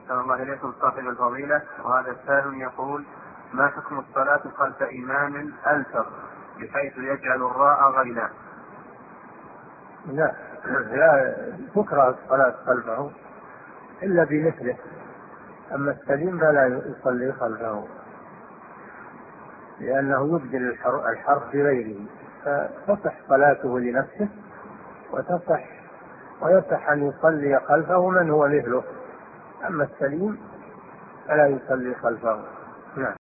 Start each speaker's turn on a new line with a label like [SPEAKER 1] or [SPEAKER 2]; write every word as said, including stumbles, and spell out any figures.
[SPEAKER 1] أحسن الله إليكم صاحب الفضيلة. وهذا السائل يقول: ما حكم الصلاة خلف إمام ألفظ بحيث يجعل الراء غينا؟
[SPEAKER 2] لا لا تكره الصلاة خلفه إلا بمثله، أما السليم فلا يصلي خلفه لأنه يبدل الحرف بغيره، فتصح صلاته لنفسه وتصح ويصح أن يصلي خلفه من هو مثله، أما السليم فلا يصلي خلفه. نعم.